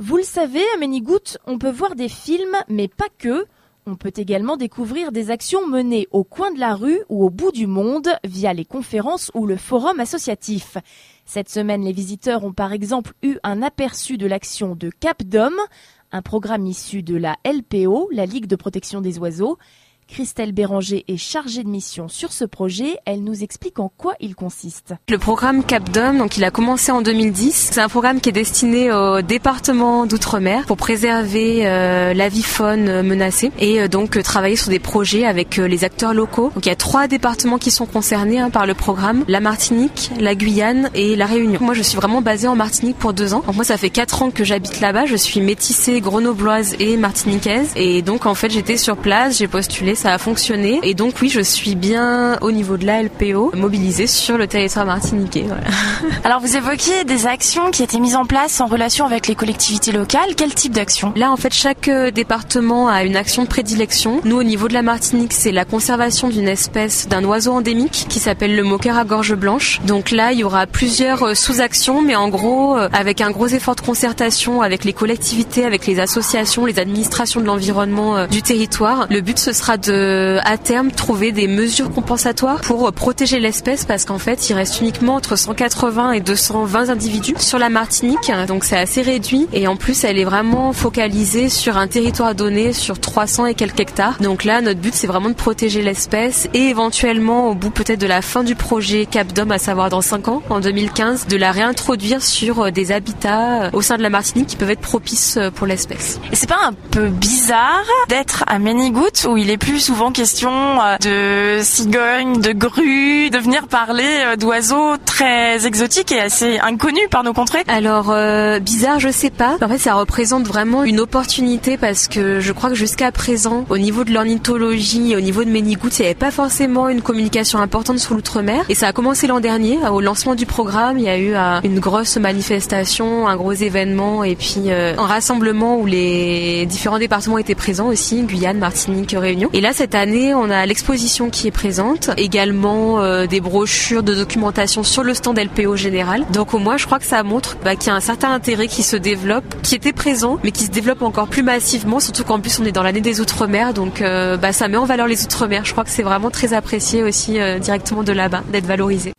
Vous le savez, à Ménigoutte, on peut voir des films, mais pas que. On peut également découvrir des actions menées au coin de la rue ou au bout du monde via les conférences ou le forum associatif. Cette semaine, les visiteurs ont par exemple eu un aperçu de l'action de Cap d'Homme, un programme issu de la LPO, la Ligue de protection des oiseaux. Christelle Béranger est chargée de mission sur ce projet. Elle nous explique en quoi il consiste. Le programme Cap d'Homme, donc il a commencé en 2010. C'est un programme qui est destiné au département d'Outre-mer pour préserver l'avifaune menacée et donc travailler sur des projets avec les acteurs locaux. Donc il y a 3 départements qui sont concernés par le programme, la Martinique, la Guyane et la Réunion. Moi je suis vraiment basée en Martinique pour 2 ans. Donc moi ça fait 4 ans que j'habite là-bas. Je suis métissée grenobloise et martiniquaise et donc en fait j'étais sur place, j'ai postulé, ça a fonctionné et donc oui je suis bien au niveau de la LPO mobilisée sur le territoire martiniquais. Voilà. Alors vous évoquiez des actions qui étaient mises en place en relation avec les collectivités locales. Quel type d'action? Là en fait chaque département a une action de prédilection. Nous au niveau de la Martinique c'est la conservation d'une espèce d'un oiseau endémique qui s'appelle le moqueur à gorge blanche. Donc là il y aura plusieurs sous-actions mais en gros avec un gros effort de concertation avec les collectivités, avec les associations, les administrations de l'environnement du territoire. Le but ce sera à terme trouver des mesures compensatoires pour protéger l'espèce parce qu'en fait il reste uniquement entre 180 et 220 individus sur la Martinique, donc c'est assez réduit et en plus elle est vraiment focalisée sur un territoire donné sur 300 et quelques hectares. Donc là notre but c'est vraiment de protéger l'espèce et éventuellement au bout peut-être de la fin du projet Cap d'Homme, à savoir dans 5 ans, en 2015, de la réintroduire sur des habitats au sein de la Martinique qui peuvent être propices pour l'espèce. Et c'est pas un peu bizarre d'être à Ménigoutte où il est plus souvent question de cigognes, de grues, de venir parler d'oiseaux très exotiques et assez inconnus par nos contrées? Alors bizarre, je sais pas. En fait, ça représente vraiment une opportunité parce que je crois que jusqu'à présent, au niveau de l'ornithologie, au niveau de Ménigoutte, il n'y avait pas forcément une communication importante sur l'outre-mer. Et ça a commencé l'an dernier, au lancement du programme. Il y a eu une grosse manifestation, un gros événement et puis un rassemblement où les différents départements étaient présents aussi, Guyane, Martinique, Réunion. Et là, cette année, on a l'exposition qui est présente, également des brochures de documentation sur le stand LPO général. Donc au moins, je crois que ça montre qu'il y a un certain intérêt qui se développe, qui était présent, mais qui se développe encore plus massivement, surtout qu'en plus on est dans l'année des Outre-mer, donc ça met en valeur les Outre-mer. Je crois que c'est vraiment très apprécié aussi directement de là-bas, d'être valorisé.